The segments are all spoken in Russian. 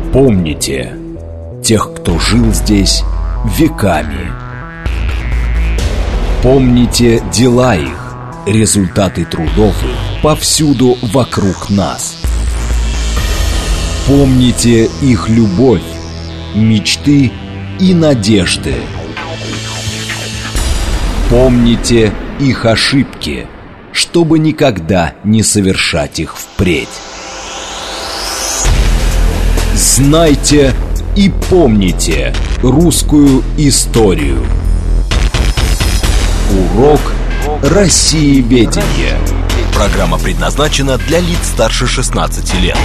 Помните тех, кто жил здесь веками. Помните дела их, результаты трудов их повсюду вокруг нас. Помните их любовь, мечты и надежды. Помните их ошибки, чтобы никогда не совершать их впредь. Знайте и помните русскую историю. Урок Россиеведения. Программа предназначена для лиц старше 16 лет.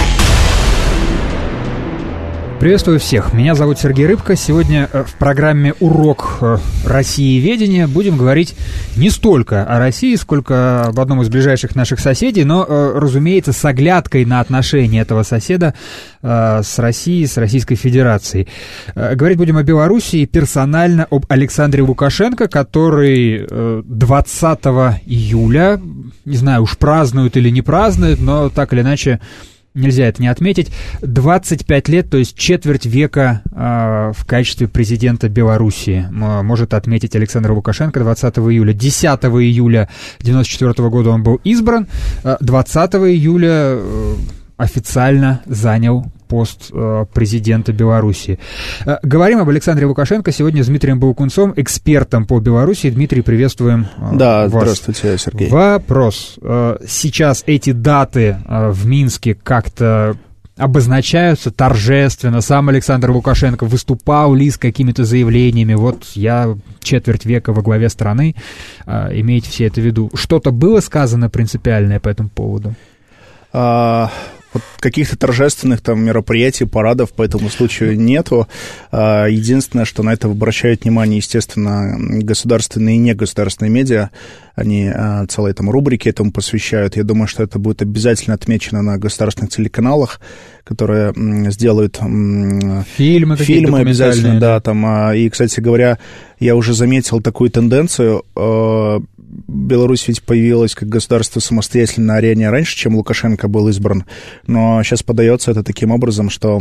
Приветствую всех, меня зовут Сергей Рыбко. Сегодня в программе «Урок Россиеведения» будем говорить не столько о России, сколько об одном из ближайших наших соседей, но, разумеется, с оглядкой на отношения этого соседа с Россией, с Российской Федерацией. Говорить будем о Белоруссии и персонально об Александре Лукашенко, который 20 июля, не знаю, уж празднуют или не празднуют, но так или иначе нельзя это не отметить, 25 лет, то есть четверть века в качестве президента Белоруссии может отметить Александр Лукашенко 20 июля. 10 июля 1994 года он был избран, 20 июля официально занял пост президента Беларуси. Говорим об Александре Лукашенко сегодня с Дмитрием Балкунцом, экспертом по Беларуси. Дмитрий, приветствуем вас. Здравствуйте, Сергей. Вопрос. Сейчас эти даты в Минске как-то обозначаются торжественно? Сам Александр Лукашенко выступал ли с какими-то заявлениями? Вот я четверть века во главе страны, имейте все это в виду. Что-то было сказано принципиальное по этому поводу? Вот каких-то торжественных там мероприятий, парадов по этому случаю нету. Единственное, что на это обращают внимание, естественно, государственные и негосударственные медиа. Они целые там рубрики этому посвящают. Я думаю, что это будет обязательно отмечено на государственных телеканалах, которые сделают фильмы обязательно, да, там. И, кстати говоря, я уже заметил такую тенденцию. Беларусь ведь появилась как государство самостоятельно на арене раньше, чем Лукашенко был избран, но сейчас подается это таким образом, что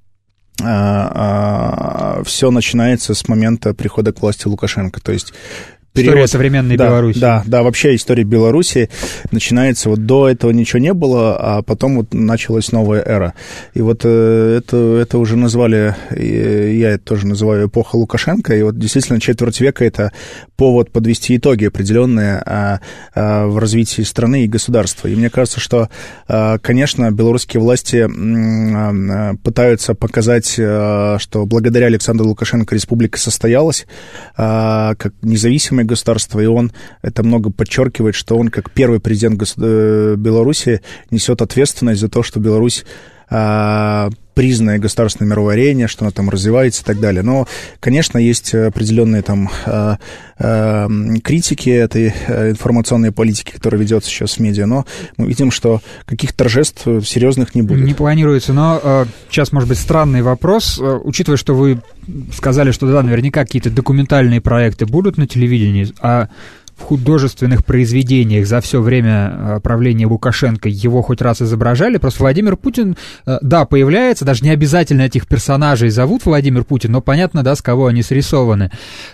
все начинается с момента прихода к власти Лукашенко, то есть история современной Беларуси. Да, вообще история Беларуси начинается, вот до этого ничего не было, а потом вот началась новая эра. И вот это уже назвали, я это тоже называю эпоха Лукашенко, и вот действительно четверть века это повод подвести итоги определенные в развитии страны и государства. И мне кажется, что, конечно, белорусские власти пытаются показать, что благодаря Александру Лукашенко республика состоялась как независимая государство, и он это много подчеркивает, что он, как первый президент Беларуси, несет ответственность за то, что Беларусь признанное государственной мировой арене, что она там развивается и так далее. Но, конечно, есть определенные там критики этой информационной политики, которая ведется сейчас в медиа, но мы видим, что каких-то торжеств серьезных не будет. Не планируется, но сейчас, может быть, странный вопрос, учитывая, что вы сказали, что да, наверняка какие-то документальные проекты будут на телевидении, а в художественных произведениях за все время правления Лукашенко его хоть раз изображали. Просто Владимир Путин, да, появляется, даже не обязательно этих персонажей зовут Владимир Путин, но понятно, да, с кого они срисованы.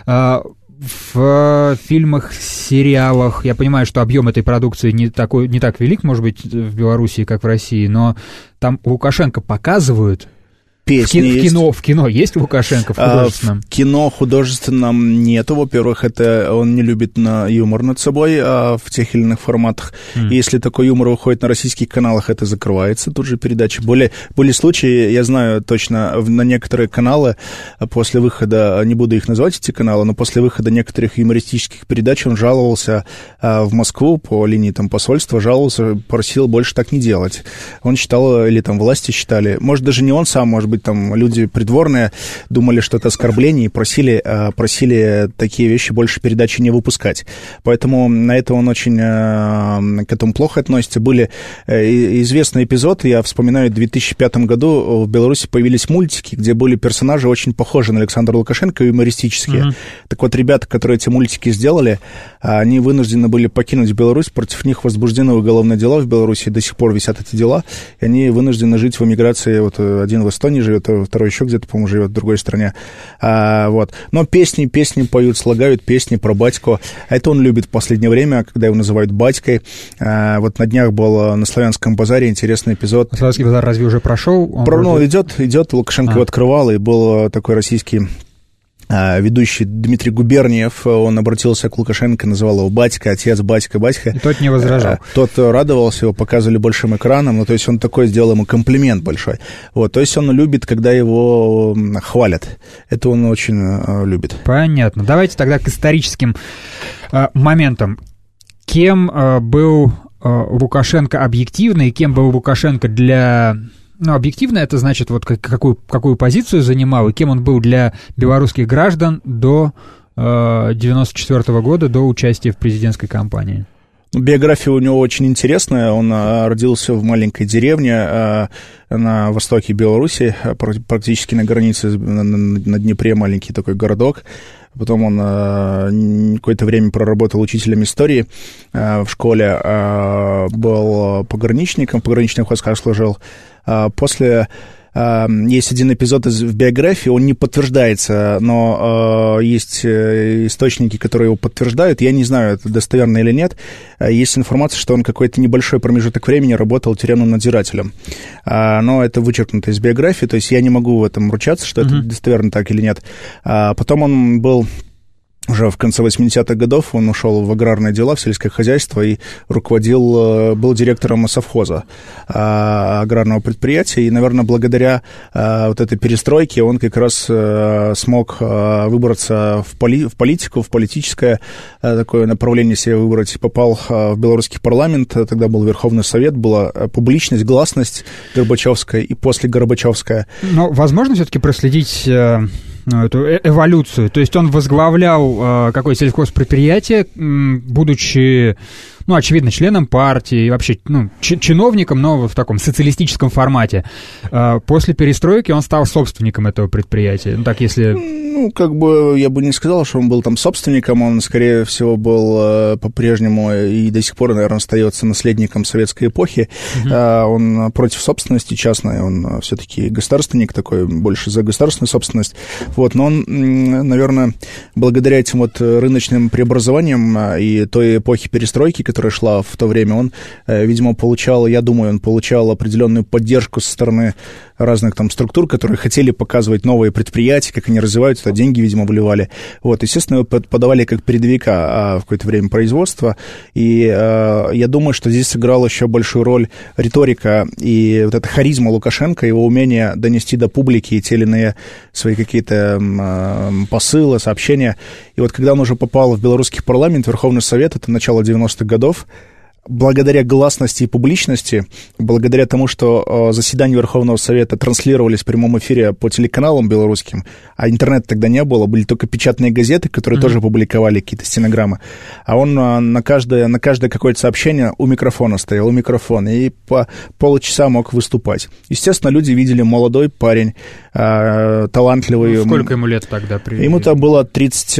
В фильмах, сериалах, я понимаю, что объем этой продукции не так велик, может быть, в Беларуси, как в России, но там Лукашенко показывают. В кино есть Лукашенко в художественном? В кино художественном нету. Во-первых, это он не любит юмор над собой в тех или иных форматах. И если такой юмор выходит на российских каналах, это закрывается тут же передача. Были случаи, я знаю точно, на некоторые каналы после выхода, не буду их называть, эти каналы, но после выхода некоторых юмористических передач он жаловался в Москву по линии там посольства, жаловался, просил больше так не делать. Он считал, или там власти считали, может, даже не он сам, может быть, там люди придворные думали, что это оскорбление, и просили такие вещи больше передачи не выпускать. Поэтому на это он очень к этому плохо относится. Были известные эпизоды, я вспоминаю, в 2005 году в Беларуси появились мультики, где были персонажи очень похожи на Александра Лукашенко, юмористические. Так вот, ребята, которые эти мультики сделали, они вынуждены были покинуть Беларусь, против них возбуждены уголовные дела в Беларуси, до сих пор висят эти дела, и они вынуждены жить в эмиграции, вот один в Эстонии живет, второй еще где-то, по-моему, живет в другой стране. Вот. Но песни поют, слагают песни про батьку. Это он любит в последнее время, когда его называют батькой. Вот на днях был на Славянском базаре интересный эпизод. Славянский базар разве уже прошел? Идет, Лукашенко его открывал, и был такой российский ведущий Дмитрий Губерниев, он обратился к Лукашенко, называл его батька, отец, батька. И тот не возражал. Тот радовался, его показывали большим экраном, ну, то есть он такой сделал ему комплимент большой. Вот, то есть он любит, когда его хвалят. Это он очень любит. Понятно. Давайте тогда к историческим моментам. Кем был Лукашенко объективно и кем был Лукашенко для... Ну, объективно это значит, вот какую позицию занимал и кем он был для белорусских граждан до 1994 года, до участия в президентской кампании. Биография у него очень интересная. Он родился в маленькой деревне на востоке Беларуси, практически на границе, на Днепре, маленький такой городок. Потом он какое-то время проработал учителем истории в школе, был пограничником, в пограничных войсках служил. После... Есть один эпизод в биографии, он не подтверждается, но есть источники, которые его подтверждают. Я не знаю, это достоверно или нет. Есть информация, что он какой-то небольшой промежуток времени работал тюремным надзирателем. Но это вычеркнуто из биографии, то есть я не могу в этом ручаться, что это достоверно так или нет. Потом он был... Уже в конце 80-х годов он ушел в аграрные дела, в сельское хозяйство и был директором совхоза, аграрного предприятия. И, наверное, благодаря вот этой перестройке он как раз смог выбраться в политику, в политическое такое направление себе выбрать. Попал в белорусский парламент, тогда был Верховный Совет, была публичность, гласность Горбачевская и после Горбачевская. Но возможно все-таки проследить... эту эволюцию. То есть он возглавлял сельхозпредприятие, будучи, очевидно, членом партии, вообще, чиновником, но в таком социалистическом формате. После перестройки он стал собственником этого предприятия. Так, если... я бы не сказал, что он был там собственником, он, скорее всего, был по-прежнему и до сих пор, наверное, остается наследником советской эпохи. Он против собственности частной, он все-таки государственник такой, больше за государственную собственность. Вот, но он, наверное, благодаря этим вот рыночным преобразованиям и той эпохе перестройки, которая шла в то время, он, видимо, получал определенную поддержку со стороны разных там структур, которые хотели показывать новые предприятия, как они развиваются, деньги, видимо, вливали. Вот, естественно, его подавали как передовика в какое-то время производства, и я думаю, что здесь сыграла еще большую роль риторика и вот эта харизма Лукашенко, его умение донести до публики те или иные свои какие-то посылы, сообщения. И вот когда он уже попал в белорусский парламент, Верховный Совет, это начало 90-х годов, благодаря гласности и публичности, благодаря тому, что заседания Верховного Совета транслировались в прямом эфире по телеканалам белорусским, а интернета тогда не было, были только печатные газеты, которые тоже публиковали какие-то стенограммы, а он на каждое какое-то сообщение у микрофона стоял, и по полчаса мог выступать. Естественно, люди видели молодой парень, талантливый. Сколько ему лет тогда? Ему-то было 30,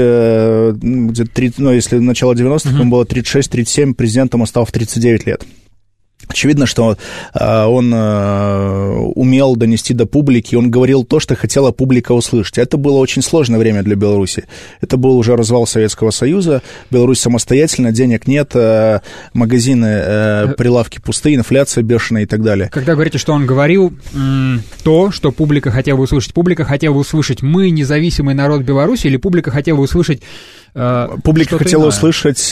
если начало 90-х, ему было 36-37, президентом он стал в 39 лет. Очевидно, что он умел донести до публики, он говорил то, что хотела публика услышать. Это было очень сложное время для Беларуси. Это был уже развал Советского Союза, Беларусь самостоятельна, денег нет, магазины, прилавки пустые, инфляция бешеная и так далее. Когда говорите, что он говорил то, что публика хотела бы услышать, мы независимый народ Беларуси, или публика хотела бы услышать Публика хотела услышать,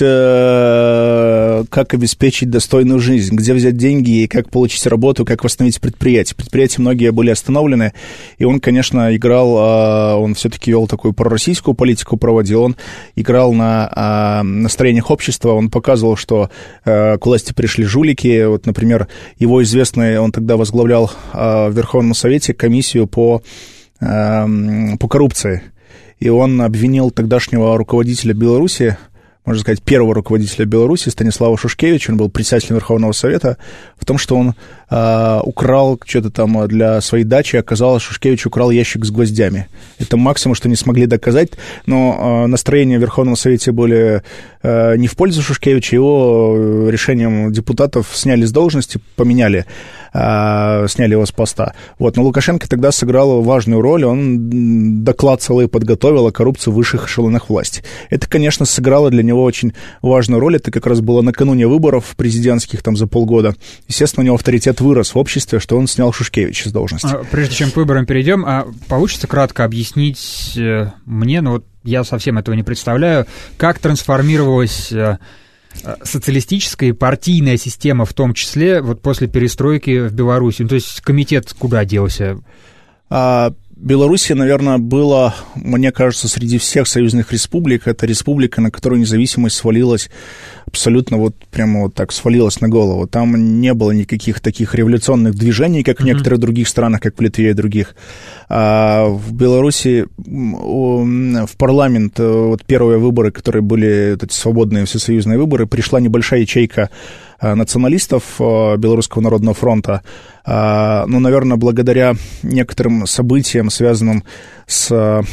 как обеспечить достойную жизнь, где взять деньги, как получить работу, как восстановить предприятия. Предприятия многие были остановлены, и он, конечно, играл, он все-таки вел такую пророссийскую политику, проводил, он играл на настроениях общества, он показывал, что к власти пришли жулики. Вот, например, его известный, он тогда возглавлял в Верховном Совете комиссию по коррупции. И он обвинил тогдашнего руководителя Беларуси, можно сказать, первого руководителя Беларуси, Станислава Шушкевича, он был председателем Верховного Совета, в том, что он украл что-то там для своей дачи, оказалось, Шушкевич украл ящик с гвоздями. Это максимум, что не смогли доказать, но настроения в Верховном Совете были не в пользу Шушкевича, его решением депутатов сняли с должности, поменяли, сняли его с поста. Вот. Но Лукашенко тогда сыграл важную роль, он доклад целый подготовил о коррупции в высших эшелонах власти. Это, конечно, сыграло для него очень важную роль, это как раз было накануне выборов президентских там за полгода. Естественно, у него авторитет вырос в обществе, что он снял Шушкевича с должности. Прежде чем к выборам перейдем, получится кратко объяснить мне, ну вот я совсем этого не представляю, как трансформировалась социалистическая и партийная система, в том числе вот после перестройки в Беларуси. Ну, то есть комитет куда делся? Белоруссия, наверное, была, мне кажется, среди всех союзных республик, это республика, на которую независимость свалилась абсолютно вот прямо вот так свалилась на голову. Там не было никаких таких революционных движений, как в некоторых других странах, как в Литве и других. А в Беларуси в парламент, вот первые выборы, которые были вот эти свободные всесоюзные выборы, пришла небольшая ячейка националистов Белорусского народного фронта. Ну, наверное, благодаря некоторым событиям, связанным с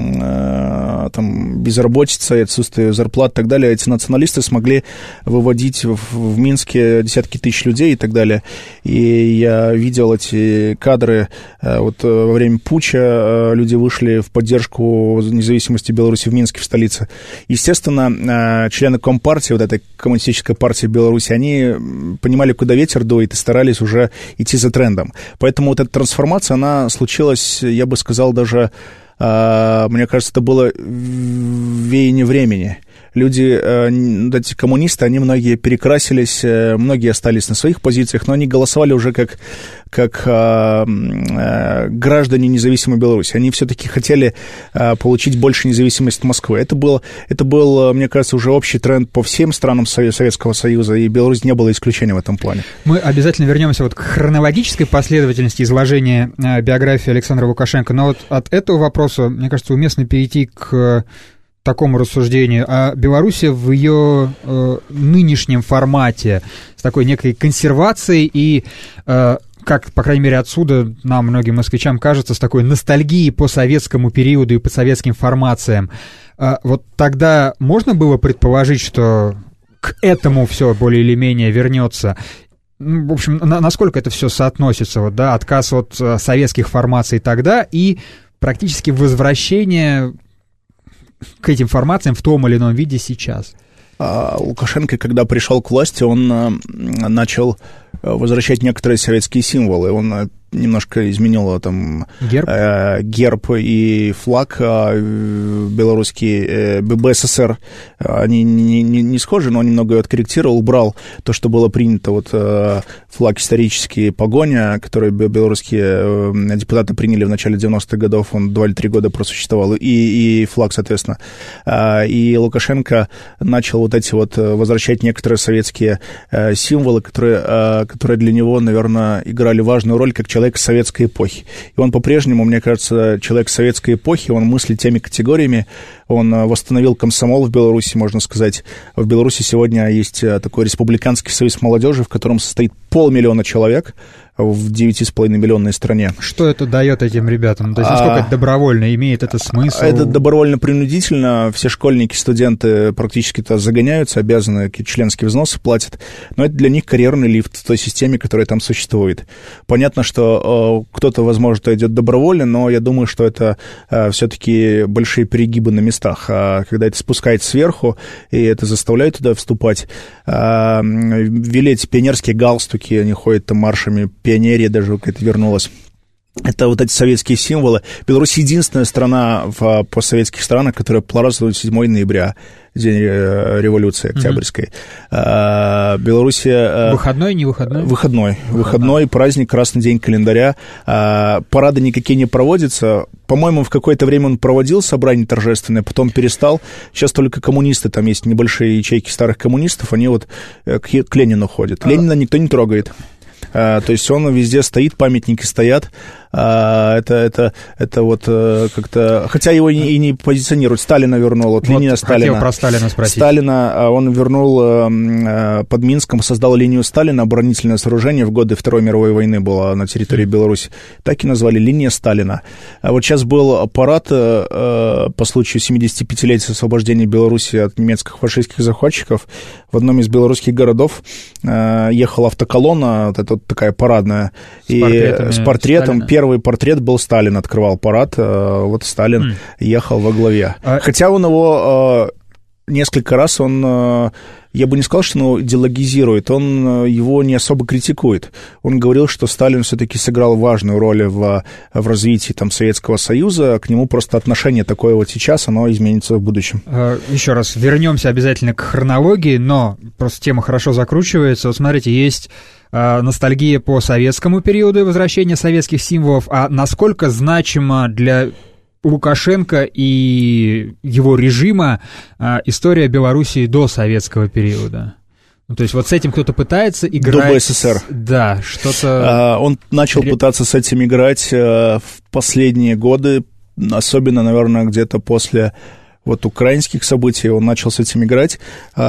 там, безработицей, отсутствием зарплат и так далее, эти националисты смогли выводить в Минске десятки тысяч людей и так далее. И я видел эти кадры. Вот во время путча люди вышли в поддержку независимости Беларуси в Минске, в столице. Естественно, члены Компартии, вот этой коммунистической партии Беларуси, они понимали, куда ветер дует, и старались уже идти за трендом. Поэтому вот эта трансформация, она случилась, я бы сказал, даже, мне кажется, это было веяние времени. Люди, эти коммунисты, они многие перекрасились, многие остались на своих позициях, но они голосовали уже как граждане независимой Беларуси. Они все-таки хотели получить больше независимости Москвы. Это был, мне кажется, уже общий тренд по всем странам Советского Союза, и Беларусь не была исключением в этом плане. Мы обязательно вернемся вот к хронологической последовательности изложения биографии Александра Лукашенко, но вот от этого вопроса, мне кажется, уместно перейти к такому рассуждению. А Белоруссия в ее нынешнем формате с такой некой консервацией и, как, по крайней мере, отсюда нам, многим москвичам, кажется, с такой ностальгией по советскому периоду и по советским формациям. Вот тогда можно было предположить, что к этому все более или менее вернется? В общем, насколько это все соотносится? Вот, да, отказ от советских формаций тогда и практически возвращение к этим формациям в том или ином виде сейчас. Лукашенко, когда пришел к власти, он начал возвращать некоторые советские символы. Он немножко изменил там герб и флаг белорусский, БССР. Они не схожи, но он немного ее откорректировал, убрал то, что было принято. Вот флаг исторический, погоня, который белорусские депутаты приняли в начале 90-х годов, он 2 или 3 года просуществовал, и флаг, соответственно. И Лукашенко начал вот эти вот возвращать некоторые советские символы, которые для него, наверное, играли важную роль как человек советской эпохи. И он по-прежнему, мне кажется, человек советской эпохи, он мыслит теми категориями, он восстановил комсомол в Беларуси, можно сказать. В Беларуси сегодня есть такой республиканский союз молодежи, в котором состоит 500 000 человек в 9,5-миллионной стране. Что это дает этим ребятам? То есть насколько это добровольно, имеет это смысл? Это добровольно-принудительно. Все школьники, студенты практически-то загоняются, обязаны, какие-то членские взносы платят. Но это для них карьерный лифт в той системе, которая там существует. Понятно, что кто-то, возможно, идет добровольно, но я думаю, что это все-таки большие перегибы на местах. Когда это спускается сверху, и это заставляет туда вступать. Ввели эти пионерские галстуки, они ходят там маршами, пионерия даже какая-то вернулась. Это вот эти советские символы. Беларусь единственная страна в постсоветских странах, которая празднует 7 ноября, день революции Октябрьской. Белоруссия... Выходной, не выходной? Выходной, праздник, красный день календаря. Парады никакие не проводятся. По-моему, в какое-то время он проводил собрание торжественное, потом перестал. Сейчас только коммунисты, там есть небольшие ячейки старых коммунистов, они вот к Ленину ходят. Ленина никто не трогает. То есть он везде стоит, памятники стоят. Это вот как-то... Хотя его и не позиционируют. Сталина вернул. Вот линия Сталина. Хотел про Сталина спросить. Сталина он вернул под Минском, создал линию Сталина, оборонительное сооружение в годы Второй мировой войны было на территории Беларуси. Так и назвали линия Сталина. А вот сейчас был парад по случаю 75-летия освобождения Беларуси от немецких фашистских захватчиков. В одном из белорусских городов ехала автоколонна, вот эта вот такая парадная, с портретом. Сталина. Первый портрет был Сталин, открывал парад, вот Сталин ехал во главе. Хотя он его несколько раз, я бы не сказал, что он идеологизирует, он его не особо критикует. Он говорил, что Сталин все-таки сыграл важную роль в развитии там, Советского Союза, к нему просто отношение такое вот сейчас, оно изменится в будущем. Еще раз, вернемся обязательно к хронологии, но просто тема хорошо закручивается. Вот смотрите, есть ностальгия по советскому периоду и возвращение советских символов, а насколько значимо для Лукашенко и его режима история Белоруссии до советского периода? Ну, то есть вот с этим кто-то пытается играть... До БССР. Да, что-то... Он начал пытаться с этим играть в последние годы, особенно, наверное, где-то после... вот украинских событий, он начал с этим играть,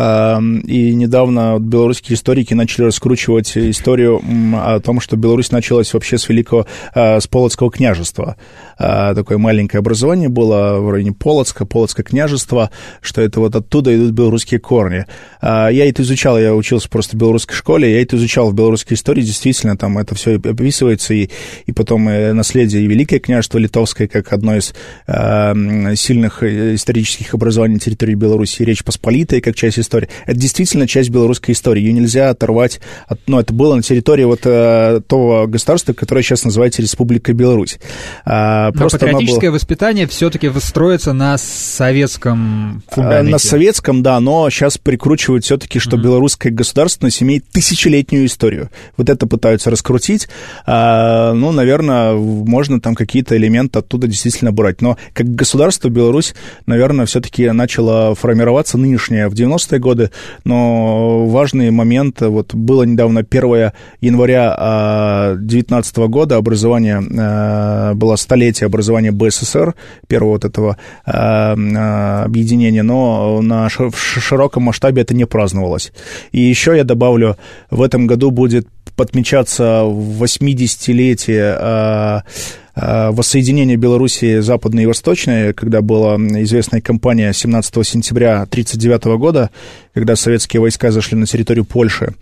и недавно белорусские историки начали раскручивать историю о том, что Беларусь началась вообще с Полоцкого княжества. Такое маленькое образование было в районе Полоцка, Полоцкое княжество, что это вот оттуда идут белорусские корни. Я это изучал, я учился просто в белорусской школе, я это изучал в белорусской истории, действительно, там это все описывается, и потом наследие и Великое княжество Литовское, как одно из сильных исторических образований на территории Беларуси, Речь Посполитая, как часть истории. Это действительно часть белорусской истории, ее нельзя оторвать это было на территории вот того государства, которое сейчас называется Республика Беларусь. Но патриотическое воспитание все-таки строится на советском фундаменте. На советском, да, но сейчас прикручивают все-таки, что белорусская государственность имеет тысячелетнюю историю. Вот это пытаются раскрутить. Наверное, можно там какие-то элементы оттуда действительно брать. Но как государство Беларусь, наверное, все-таки начала формироваться нынешняя в 90-е годы. Но важный момент, вот было недавно 1 января 2019 года было столетие образования БССР, первого вот этого объединения, но в широком масштабе это не праздновалось. И еще я добавлю, в этом году будет отмечаться 80-летие воссоединения Белоруссии западной и восточной, когда была известная кампания 17 сентября 1939 года, когда советские войска зашли на территорию Польши,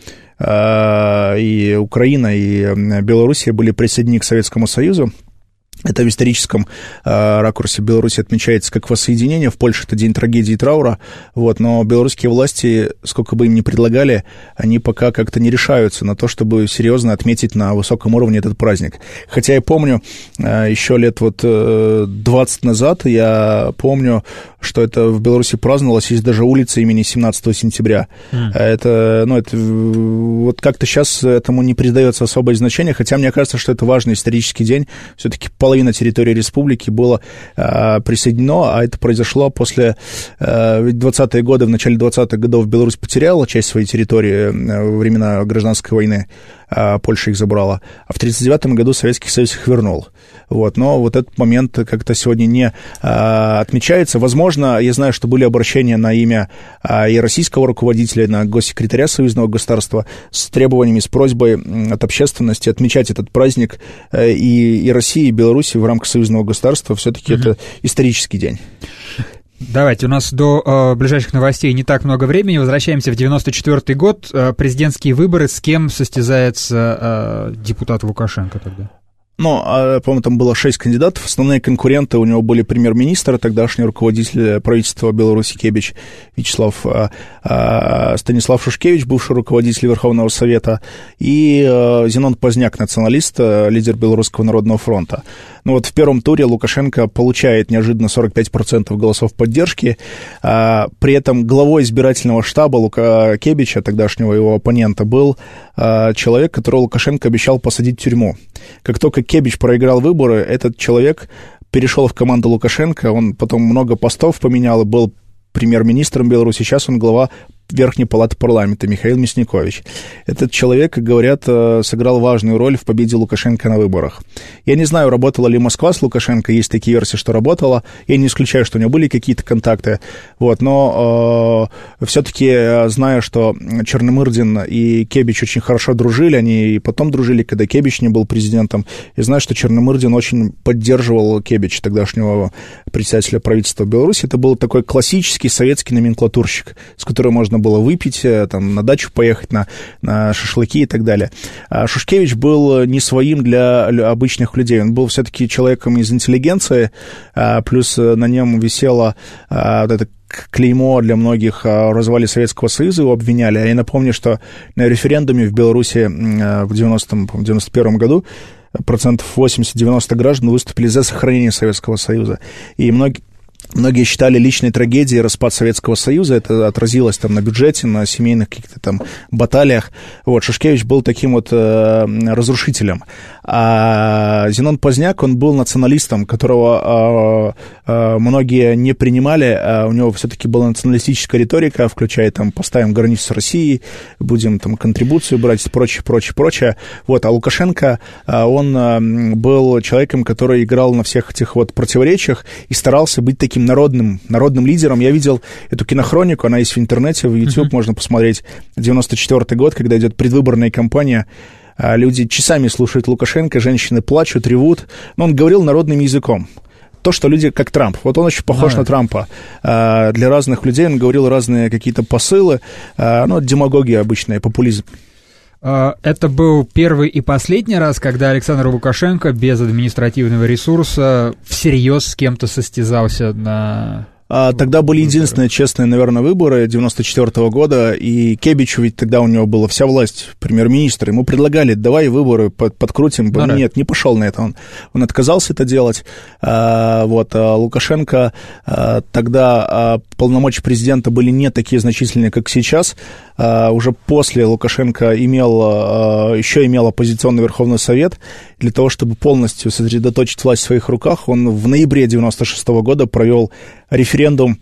и Украина, и Белоруссия были присоединены к Советскому Союзу. Это в историческом ракурсе Беларуси отмечается как воссоединение. В Польше это день трагедии и траура. Но белорусские власти, сколько бы им ни предлагали, они пока как-то не решаются на то, чтобы серьезно отметить на высоком уровне этот праздник. Хотя я помню, еще лет 20 назад, я помню, что это в Беларуси праздновалось, есть даже улица имени 17 сентября. Это вот как-то сейчас этому не придается особое значение, хотя мне кажется, что это важный исторический день. Все-таки половина территории республики была присоединена, а это произошло после 20-е годы, в начале 20-х годов Беларусь потеряла часть своей территории во времена гражданской войны, Польша их забрала, а в 1939 году Советский Союз их вернул. Но вот этот момент как-то сегодня не отмечается. Возможно, я знаю, что были обращения на имя и российского руководителя, на госсекретаря союзного государства с требованиями, с просьбой от общественности отмечать этот праздник и России, и Беларуси в рамках союзного государства. Все-таки это исторический день. Давайте, у нас до ближайших новостей не так много времени. Возвращаемся в 94-й год. Президентские выборы. С кем состязается депутат Лукашенко тогда? По-моему, там было 6 кандидатов. Основные конкуренты у него были премьер-министр, тогдашний руководитель правительства Беларуси Кебич Станислав Шушкевич, бывший руководитель Верховного Совета, и Зенон Позняк, националист, лидер Белорусского народного фронта. В первом туре Лукашенко получает неожиданно 45% голосов поддержки. При этом главой избирательного штаба Кебича, тогдашнего его оппонента, был человек, которого Лукашенко обещал посадить в тюрьму. Как только Кебич проиграл выборы, этот человек перешел в команду Лукашенко, он потом много постов поменял и был премьер-министром Беларуси, сейчас он глава Верхней палаты парламента Михаил Мясникович. Этот человек, как говорят, сыграл важную роль в победе Лукашенко на выборах. Я не знаю, работала ли Москва с Лукашенко, есть такие версии, что работала. Я не исключаю, что у него были какие-то контакты, вот, но все-таки знаю, что Черномырдин и Кебич очень хорошо дружили, они и потом дружили, когда Кебич не был президентом. Я знаю, что Черномырдин очень поддерживал Кебича, тогдашнего председателя правительства Беларуси. Это был такой классический советский номенклатурщик, с которым можно было выпить, там, на дачу поехать, на шашлыки и так далее. А Шушкевич был не своим для обычных людей. Он был все-таки человеком из интеллигенции, плюс на нем висело вот это клеймо для многих о развале Советского Союза, его обвиняли. Я напомню, что на референдуме в Беларуси в 91 году 80-90% граждан выступили за сохранение Советского Союза. И многие считали личной трагедией распад Советского Союза. Это отразилось там на бюджете, на семейных каких-то там баталиях. Вот, Шушкевич был таким вот разрушителем. А Зенон Поздняк, он был националистом, которого многие не принимали. У него все-таки была националистическая риторика, включая там «поставим границу с Россией», «будем там контрибуцию брать» и прочее. Вот, а Лукашенко, он был человеком, который играл на всех этих вот противоречиях и старался быть таким народным лидером. Я видел эту кинохронику, она есть в интернете, в YouTube, можно посмотреть, 94-й год, когда идет предвыборная кампания. Люди часами слушают Лукашенко, женщины плачут, ревут, но он говорил народным языком. То, что люди, как Трамп. Вот он очень похож на Трампа. Для разных людей он говорил разные какие-то посылы, демагогия обычная, популизм. Это был первый и последний раз, когда Александр Лукашенко без административного ресурса всерьез с кем-то состязался на... Тогда были единственные честные, наверное, выборы 94-го года, и Кебичу ведь тогда у него была вся власть, премьер-министр. Ему предлагали, давай выборы подкрутим. Нет, не пошел на это. Он отказался это делать. Лукашенко тогда полномочия президента были не такие значительные, как сейчас. Уже после Лукашенко еще имел оппозиционный Верховный Совет. Для того, чтобы полностью сосредоточить власть в своих руках, он в ноябре 96-го года провел референдум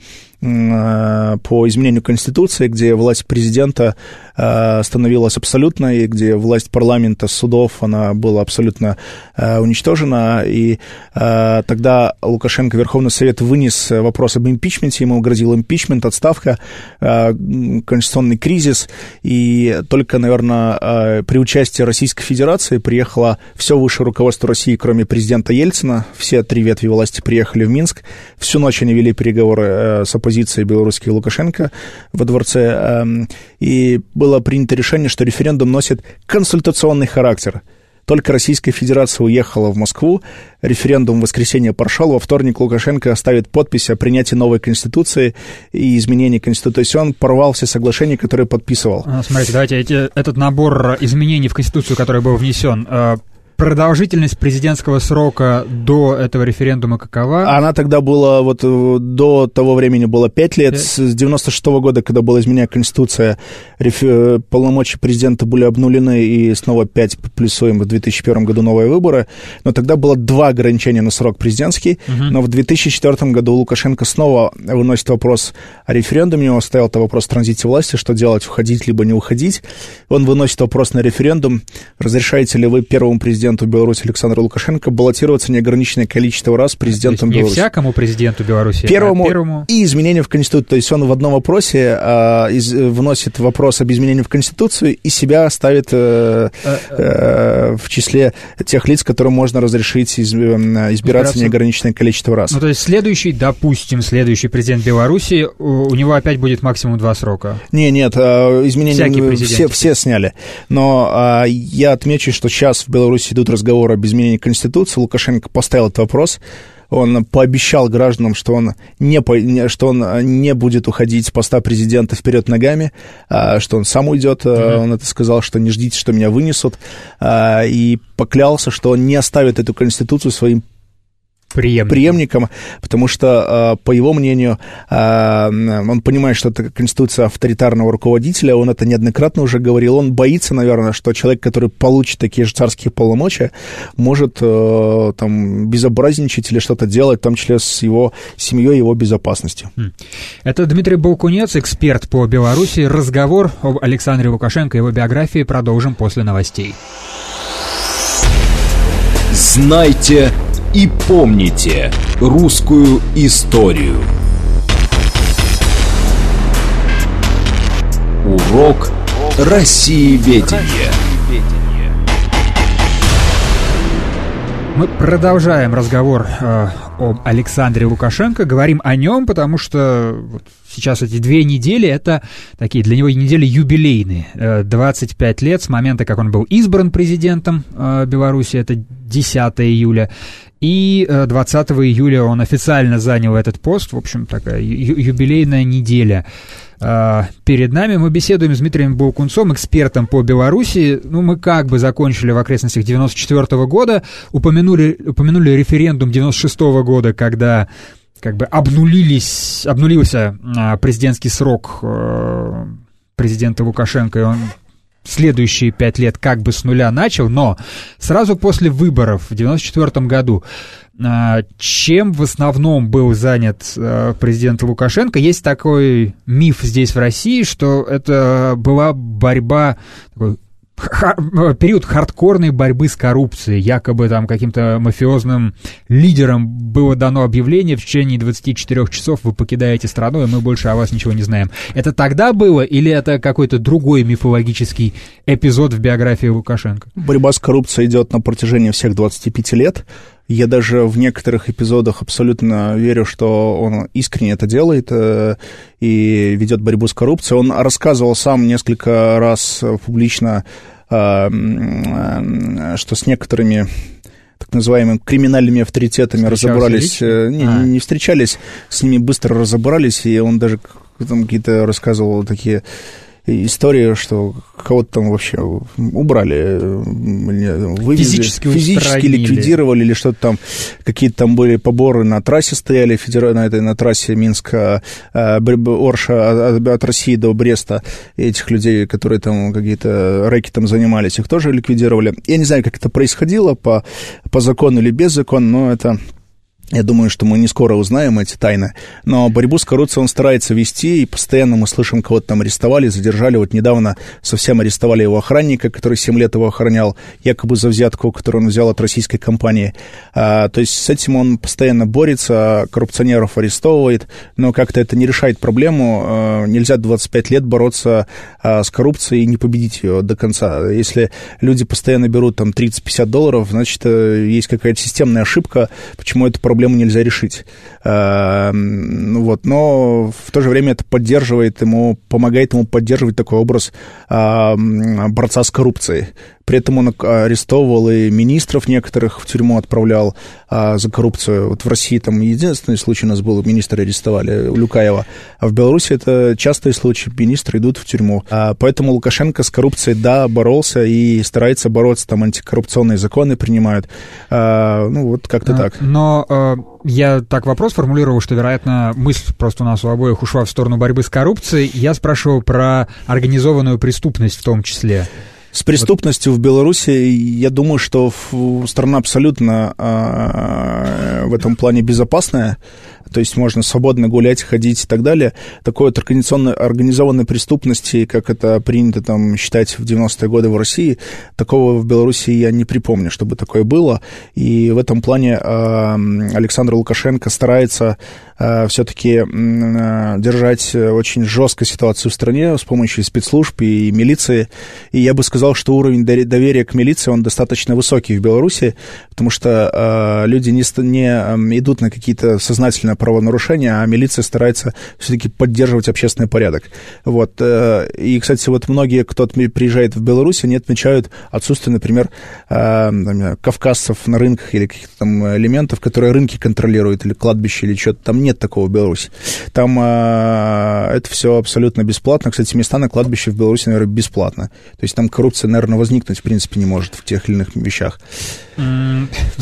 по изменению Конституции, где власть президента становилась абсолютной, где власть парламента, судов, она была абсолютно уничтожена, и тогда Лукашенко, Верховный Совет, вынес вопрос об импичменте, ему грозил импичмент, отставка, конституционный кризис, и только, наверное, при участии Российской Федерации приехало все высшее руководство России, кроме президента Ельцина, все три ветви власти приехали в Минск, всю ночь они вели переговоры с оппозицией белорусской Лукашенко во дворце, и было принято решение, что референдум носит консультационный характер. Только Российская Федерация уехала в Москву, референдум в воскресенье прошел, во вторник Лукашенко оставит подпись о принятии новой Конституции и изменении Конституции. Он порвал все соглашения, которые подписывал. Смотрите, давайте этот набор изменений в Конституцию, который был внесен, продолжительность президентского срока до этого референдума какова? Она тогда была, до того времени было 5 лет. С 96-го года, когда была изменена Конституция, полномочия президента были обнулены, и снова 5 плюсуем в 2001 году новые выборы. Но тогда было 2 ограничения на срок президентский. Но в 2004 году Лукашенко снова выносит вопрос о референдуме. Он ставил вопрос о транзите власти, что делать, входить либо не уходить. Он выносит вопрос на референдум. Разрешаете ли вы первому президенту Беларуси Александру Лукашенко баллотироваться неограниченное количество раз президентом Беларуси? Не всякому президенту Беларуси, первому. И изменения в Конституцию. То есть он в одном вопросе вносит вопрос об изменении в Конституцию и себя ставит в числе тех лиц, которым можно разрешить избираться неограниченное количество раз. Ну, то есть следующий президент Беларуси, у него опять будет максимум 2 срока? Нет, изменения все сняли. Но я отмечу, что сейчас в Беларуси идут разговоры об изменении Конституции. Лукашенко поставил этот вопрос. Он пообещал гражданам, что он не будет уходить с поста президента вперед ногами, что он сам уйдет. Он это сказал, что не ждите, что меня вынесут. И поклялся, что он не оставит эту Конституцию своим преемником, потому что, по его мнению, он понимает, что это конституция авторитарного руководителя, он это неоднократно уже говорил, он боится, наверное, что человек, который получит такие же царские полномочия, может там безобразничать или что-то делать, в том числе с его семьей, его безопасностью. Это Дмитрий Балкунец, эксперт по Беларуси. Разговор об Александре Лукашенко и его биографии продолжим после новостей. Знайте и помните русскую историю. Урок Россиеведения. Мы продолжаем разговор об Александре Лукашенко, говорим о нем, потому что вот сейчас эти 2 недели, это такие для него недели юбилейные. 25 лет с момента, как он был избран президентом Беларуси, это 10 июля, и 20 июля он официально занял этот пост, в общем, такая юбилейная неделя. Перед нами мы беседуем с Дмитрием Балкунцом, экспертом по Беларуси. Мы как бы закончили в окрестностях 94 года, упомянули референдум 96 года, когда как бы обнулился президентский срок президента Лукашенко, и он следующие 5 лет как бы с нуля начал, но сразу после выборов в 94 году чем в основном был занят президент Лукашенко? Есть такой миф здесь в России, что это была борьба, период хардкорной борьбы с коррупцией. Якобы там каким-то мафиозным лидерам было дано объявление: в течение 24 часов вы покидаете страну, и мы больше о вас ничего не знаем. Это тогда было или это какой-то другой мифологический эпизод в биографии Лукашенко? Борьба с коррупцией идет на протяжении всех 25 лет. Я даже в некоторых эпизодах абсолютно верю, что он искренне это делает и ведет борьбу с коррупцией. Он рассказывал сам несколько раз публично, что с некоторыми так называемыми криминальными авторитетами разобрались, не встречались, с ними быстро разобрались, и он даже там какие-то рассказывал такие история, что кого-то там вообще убрали, вывезли, физически ликвидировали или что-то там, какие-то там были поборы на трассе стояли, на трассе Минска-Орша от России до Бреста, и этих людей, которые там какие-то рэкетом занимались, их тоже ликвидировали. Я не знаю, как это происходило, по закону или без закона, но это... Я думаю, что мы не скоро узнаем эти тайны, но борьбу с коррупцией он старается вести, и постоянно мы слышим, кого-то там арестовали, задержали. Вот недавно совсем арестовали его охранника, который 7 лет его охранял, якобы за взятку, которую он взял от российской компании. То есть с этим он постоянно борется, коррупционеров арестовывает, но как-то это не решает проблему. Нельзя 25 лет бороться с коррупцией и не победить ее до конца. Если люди постоянно берут там $30-50, значит, есть какая-то системная ошибка, почему это проблему нельзя решить. Но в то же время это помогает ему поддерживать такой образ борца с коррупцией. При этом он арестовывал и министров некоторых в тюрьму отправлял за коррупцию. Вот в России там единственный случай у нас был, министра арестовали, Люкаева. А в Беларуси это частый случай, министры идут в тюрьму. Поэтому Лукашенко с коррупцией, боролся и старается бороться, там антикоррупционные законы принимают. Вот как-то так. Но я так вопрос формулировал, что, вероятно, мысль просто у нас у обоих ушла в сторону борьбы с коррупцией. Я спрашивал про организованную преступность в том числе. С преступностью в Беларуси, я думаю, что страна абсолютно в этом плане безопасная, то есть можно свободно гулять, ходить и так далее. Такой вот организованной преступности, как это принято там считать в 90-е годы в России, такого в Беларуси я не припомню, чтобы такое было. И в этом плане Александр Лукашенко старается все-таки держать очень жесткую ситуацию в стране с помощью спецслужб и милиции. И я бы сказал, что уровень доверия к милиции, он достаточно высокий в Беларуси, потому что люди не идут на какие-то сознательные правонарушения, а милиция старается все-таки поддерживать общественный порядок. Вот. И, кстати, вот многие, кто приезжает в Беларусь, они отмечают отсутствие, например, кавказцев на рынках или каких-то там элементов, которые рынки контролируют, или кладбище, или что-то. Там нет такого в Беларуси. Там это все абсолютно бесплатно. Кстати, места на кладбище в Беларуси, наверное, бесплатно. То есть там коррупция, наверное, возникнуть, в принципе, не может в тех или иных вещах.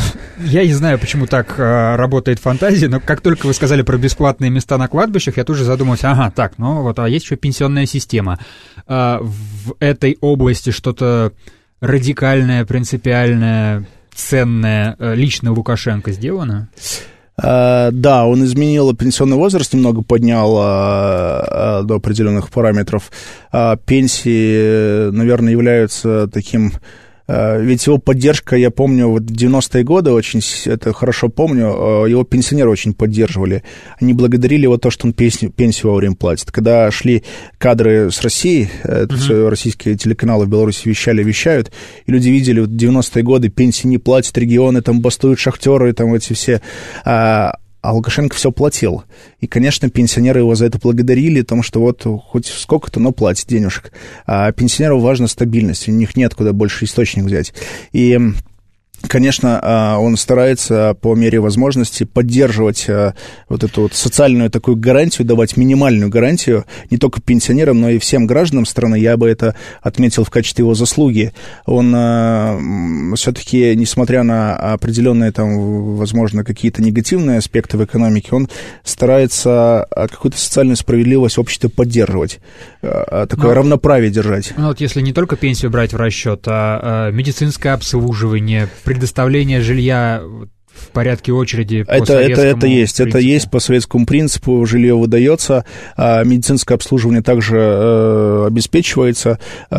Я не знаю, почему так работает фантазия, но как только вы сказали про бесплатные места на кладбищах, я тут же задумался, а есть еще пенсионная система. В этой области что-то радикальное, принципиальное, ценное лично Лукашенко сделано? Да, он изменил пенсионный возраст, немного поднял до определенных параметров. Пенсии, наверное, являются таким... Ведь его поддержка, я помню, вот в 90-е годы, очень это хорошо помню, его пенсионеры очень поддерживали. Они благодарили его то, что он пенсию во время платит. Когда шли кадры с России, это все российские телеканалы в Беларуси вещают, и люди видели, вот в 90-е годы пенсии не платят, регионы, там бастуют шахтеры, там эти все... А Лукашенко все платил. И, конечно, пенсионеры его за это благодарили, потому что вот хоть сколько-то, но платит денежек. А пенсионеру важна стабильность, у них нет куда больше источник взять. И... Конечно, он старается по мере возможности поддерживать вот эту вот социальную такую гарантию, давать минимальную гарантию не только пенсионерам, но и всем гражданам страны. Я бы это отметил в качестве его заслуги. Он все-таки, несмотря на определенные там, возможно, какие-то негативные аспекты в экономике, он старается какую-то социальную справедливость в обществе поддерживать, такое равноправие держать. Ну вот если не только пенсию брать в расчет, а медицинское обслуживание, предоставление жилья в порядке очереди по советскому принципу. Это есть по советскому принципу, жилье выдается, медицинское обслуживание также обеспечивается.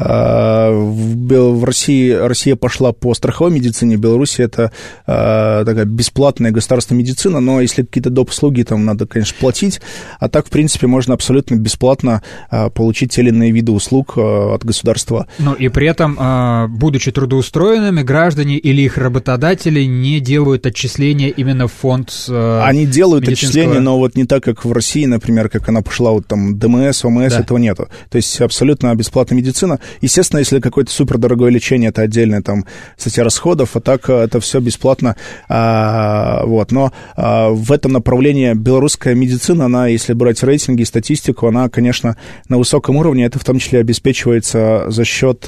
В России Россия пошла по страховой медицине, в Беларуси это такая бесплатная государственная медицина, но если какие-то доп. Услуги, там надо, конечно, платить, а так, в принципе, можно абсолютно бесплатно получить те или иные виды услуг от государства. Но и при этом, будучи трудоустроенными, граждане или их работодатели не делают отчисления именно в фонд Они делают отчисления, но вот не так, как в России, например, как она пошла, вот там ДМС, ОМС, да. Этого нету. То есть абсолютно бесплатная медицина. Естественно, если какое-то супердорогое лечение, это отдельная там статья расходов, а так это все бесплатно. Вот. Но в этом направлении белорусская медицина, она, если брать рейтинги и статистику, она, конечно, на высоком уровне. Это в том числе обеспечивается за счет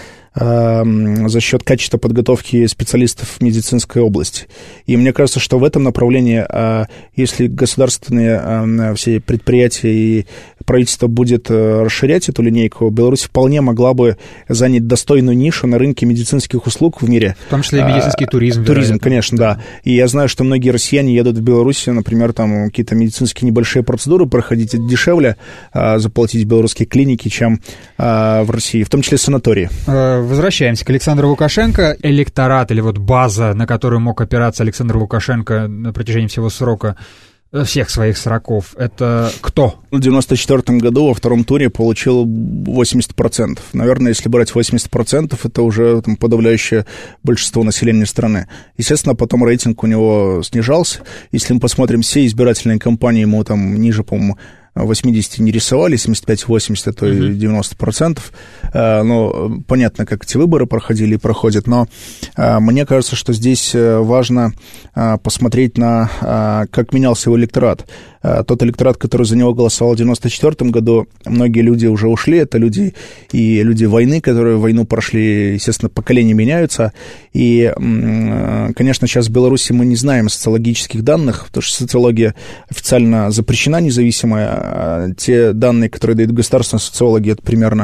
качества подготовки специалистов в медицинской области. И мне кажется, что в этом направлении, если государственные все предприятия и правительство будет расширять эту линейку, Беларусь вполне могла бы занять достойную нишу на рынке медицинских услуг в мире. В том числе и медицинский туризм. Туризм, конечно, да. И я знаю, что многие россияне едут в Беларусь, например, там какие-то медицинские небольшие процедуры проходить, это дешевле заплатить в белорусские клиники, чем в России, в том числе санатории. Возвращаемся к Александру Лукашенко. Электорат или вот база, на которую мог опираться Александр Лукашенко на протяжении всего срока, всех своих сроков, это кто? В 1994 году во втором туре получил 80%. Наверное, если брать 80%, это уже там, подавляющее большинство населения страны. Естественно, потом рейтинг у него снижался. Если мы посмотрим все избирательные кампании, ему там ниже, по-моему, 80 не рисовали, 75-80, а то и 90%. Ну, понятно, как эти выборы проходили и проходят, но мне кажется, что здесь важно посмотреть на, как менялся его электорат. Тот электорат, который за него голосовал в 1994 году, многие люди уже ушли, это люди и люди войны, которые войну прошли, естественно, поколения меняются, и, конечно, сейчас в Беларуси мы не знаем социологических данных, потому что социология официально запрещена, независимая, те данные, которые дают государственные социологи, это примерно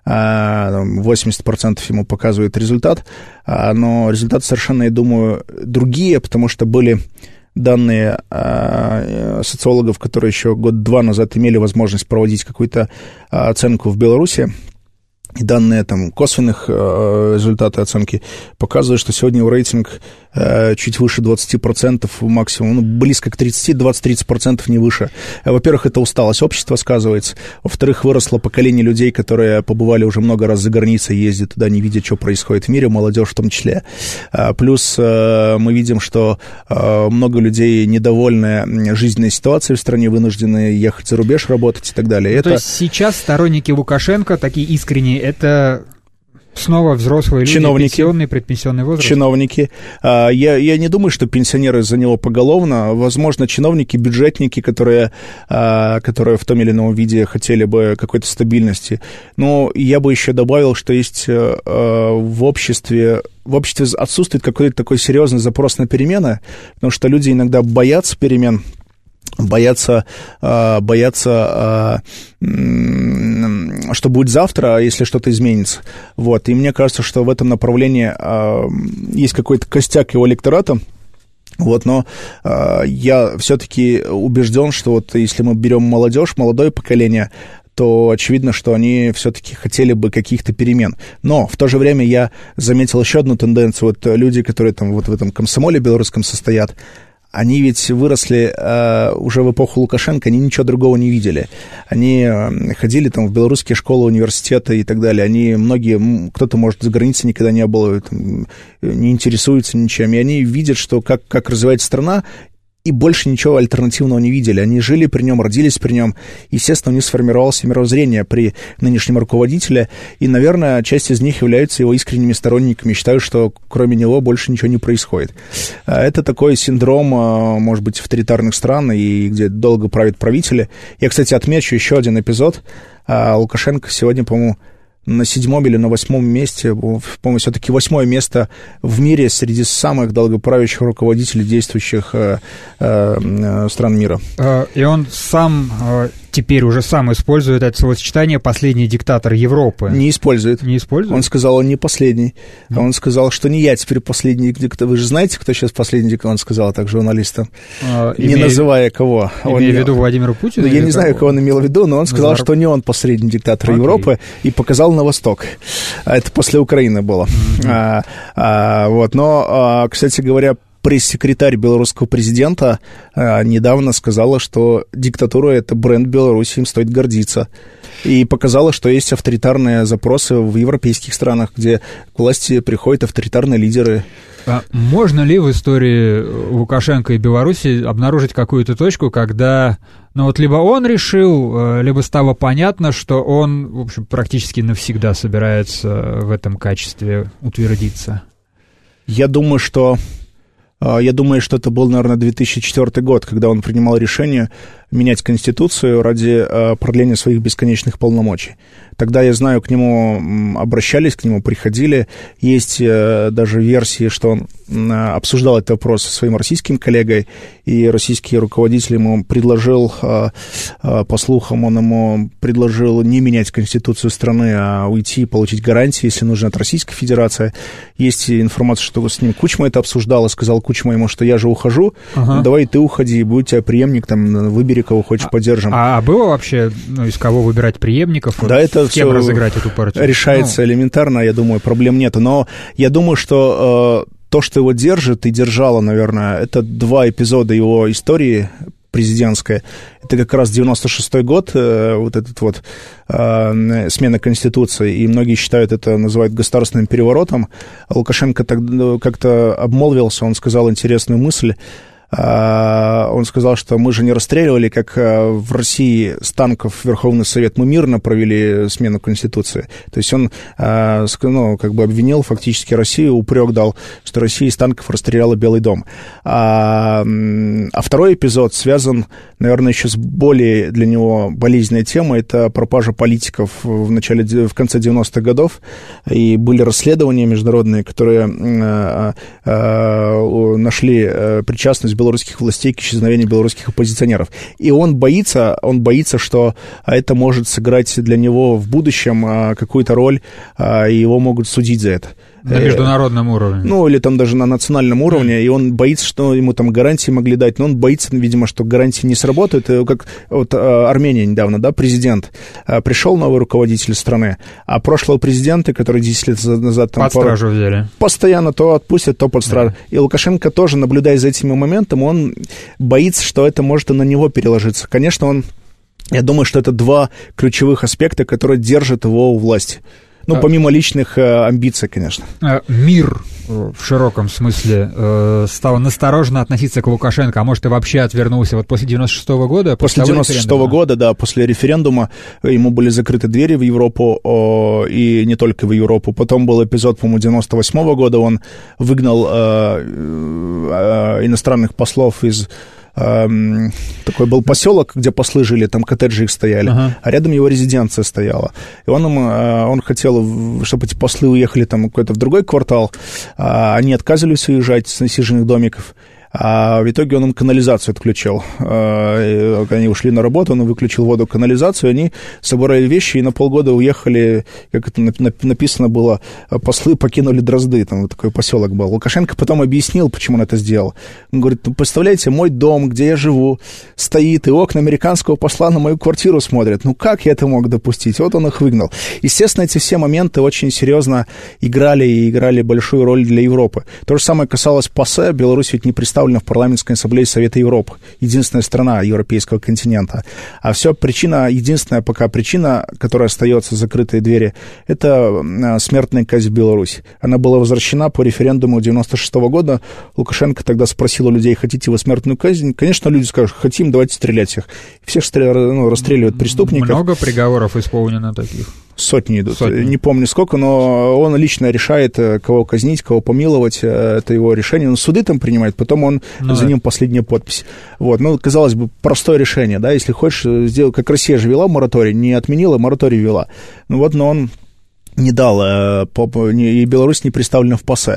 80% ему показывает результат, но результаты совершенно, я думаю, другие, потому что были данные социологов, которые еще год-два назад имели возможность проводить какую-то оценку в Беларуси, и данные там косвенных результатов оценки показывают, что сегодня его рейтинг чуть выше 20% максимум, ну, близко к 30, 20-30% не выше. Во-первых, это усталость общества сказывается. Во-вторых, выросло поколение людей, которые побывали уже много раз за границей, ездят туда, не видя, что происходит в мире, молодежь в том числе. Плюс мы видим, что много людей недовольны жизненной ситуацией в стране, вынуждены ехать за рубеж работать и так далее. То есть сейчас сторонники Лукашенко, такие искренние, это Снова взрослые люди, предпенсионный возраст. Чиновники. Я не думаю, что пенсионеры за него поголовно. Возможно, чиновники, бюджетники, которые в том или ином виде хотели бы какой-то стабильности. Но я бы еще добавил, что есть в обществе отсутствует какой-то такой серьезный запрос на перемены, потому что люди иногда боятся перемен, боятся, что будет завтра, если что-то изменится. Вот. И мне кажется, что в этом направлении есть какой-то костяк его электората. Вот, но я все-таки убежден, что вот если мы берем молодежь, молодое поколение, то очевидно, что они все-таки хотели бы каких-то перемен. Но в то же время я заметил еще одну тенденцию. Вот люди, которые там вот в этом комсомоле белорусском состоят, они ведь выросли уже в эпоху Лукашенко, они ничего другого не видели. Они ходили там в белорусские школы, университеты и так далее. Многие, кто-то, может, за границей никогда не был, там, не интересуются ничем. И они видят, что как развивается страна, и больше ничего альтернативного не видели. Они жили при нем, родились при нем. Естественно, у них сформировалось мировоззрение при нынешнем руководителе, и, наверное, часть из них являются его искренними сторонниками. Считаю, что кроме него больше ничего не происходит. Это такой синдром, может быть, авторитарных стран, и где долго правят правители. Я, кстати, отмечу еще один эпизод. Лукашенко сегодня, по-моему, на 7-м или на 8-м месте, по-моему, все-таки 8-е место в мире среди самых долгоправящих руководителей действующих стран мира. И он сам теперь уже сам использует это словосочетание «последний диктатор Европы». Не использует. Не использует? Он сказал, он не последний. Он сказал, что не я теперь последний диктатор. Вы же знаете, кто сейчас последний диктатор? Он сказал так журналистам, не называя кого. Имея в виду Владимира Путина? Я не знаю, кого он имел в виду, но он сказал, что не он последний диктатор Европы, и показал на восток. Это после Украины было. Вот. Но, кстати говоря, пресс-секретарь белорусского президента недавно сказала, что диктатура — это бренд Беларуси, им стоит гордиться. И показала, что есть авторитарные запросы в европейских странах, где к власти приходят авторитарные лидеры. Можно ли в истории Лукашенко и Беларуси обнаружить какую-то точку, когда, либо он решил, либо стало понятно, что он, в общем, практически навсегда собирается в этом качестве утвердиться? Я думаю, что это был, наверное, 2004 год, когда он принимал решение менять Конституцию ради продления своих бесконечных полномочий. Тогда, я знаю, к нему обращались, к нему приходили. Есть даже версии, что он обсуждал этот вопрос со своим российским коллегой, и российский руководитель ему предложил, по слухам, он ему предложил не менять Конституцию страны, а уйти и получить гарантии, если нужно, от Российской Федерации. Есть информация, что с ним Кучма это обсуждал, и сказал Кучма ему, что я же ухожу, давай ты уходи, будет у тебя преемник, там, выбери, кого хочешь, поддержим. А было вообще, из кого выбирать преемников? Да, это с кем разыграть эту партию? Решается элементарно, я думаю, проблем нет. Но я думаю, что то, что его держит и держало, наверное, это 2 эпизода его истории президентской. Это как раз 96-й год, вот этот вот смена Конституции, и многие считают это, называют государственным переворотом. Лукашенко тогда как-то обмолвился, он сказал интересную мысль. Он сказал, что мы же не расстреливали, как в России с танков Верховный Совет, мы мирно провели смену Конституции. То есть он обвинил фактически Россию, упрек дал, что Россия из танков расстреляла Белый дом. А второй эпизод связан, наверное, еще с более для него болезненной темой. Это пропажа политиков в конце 90-х годов. И были расследования международные, которые нашли причастность белорусских властей к исчезновению белорусских оппозиционеров. И он боится, что это может сыграть для него в будущем какую-то роль, и его могут судить за это. На международном уровне. Или там даже на национальном уровне, и он боится, что ему там гарантии могли дать, но он боится, видимо, что гарантии не сработают. Как вот Армения недавно, да, президент, пришел новый руководитель страны, а прошлого президента, который 10 лет назад... Под стражу взяли. Постоянно то отпустят, то под стражу. Да. И Лукашенко тоже, наблюдая за этим моментом, он боится, что это может и на него переложиться. Конечно, я думаю, что это 2 ключевых аспекта, которые держат его у власти. Ну, помимо личных амбиций, конечно. Мир в широком смысле стал настороженно относиться к Лукашенко, а может, и вообще отвернулся вот после 96-го года? После 96-го года, да, после референдума ему были закрыты двери в Европу, и не только в Европу. Потом был эпизод, по-моему, 98-го года, он выгнал иностранных послов из... Такой был поселок, где послы жили, там коттеджи их стояли, а рядом его резиденция стояла. И он хотел, чтобы эти послы уехали там какой-то в другой квартал, а они отказывались уезжать с насиженных домиков. А в итоге он им канализацию отключил. Они ушли на работу, он выключил воду, канализацию, они собирали вещи и на полгода уехали, как это написано было, послы покинули Дрозды, там вот такой поселок был. Лукашенко потом объяснил, почему он это сделал. Он говорит, представляете, мой дом, где я живу, стоит, и окна американского посла на мою квартиру смотрят. Ну как я это мог допустить? Вот он их выгнал. Естественно, эти все моменты очень серьезно играли большую роль для Европы. То же самое касалось ПАСЕ. Беларусь ведь не представлена в парламентской ассамблее Совета Европы. Единственная страна европейского континента. А единственная пока причина, которая остается закрытые двери, это смертная казнь в Беларуси. она была возвращена по референдуму 96-го года. Лукашенко тогда спросил у людей, хотите вы смертную казнь? Конечно, люди скажут, хотим, давайте стрелять всех. Всех расстреливают преступников. Много приговоров исполнено таких? Сотни идут. Не помню сколько, но он лично решает, кого казнить, кого помиловать. Это его решение. Он суды там принимает, потом он за ним последняя подпись. Вот. Ну, казалось бы, простое решение, да, если хочешь сделать, как Россия же вела мораторий, не отменила, мораторий ввела. Ну вот, но он не дал, и Беларусь не представлена в ПАСЕ.